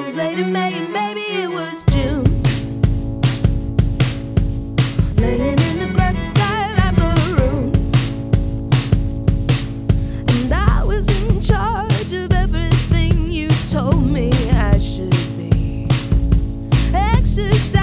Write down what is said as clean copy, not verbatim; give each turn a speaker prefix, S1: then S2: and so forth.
S1: was late in May and maybe it was June. Laying in the grassy sky like maroon. And I was in charge of everything you told me I should be. Exercise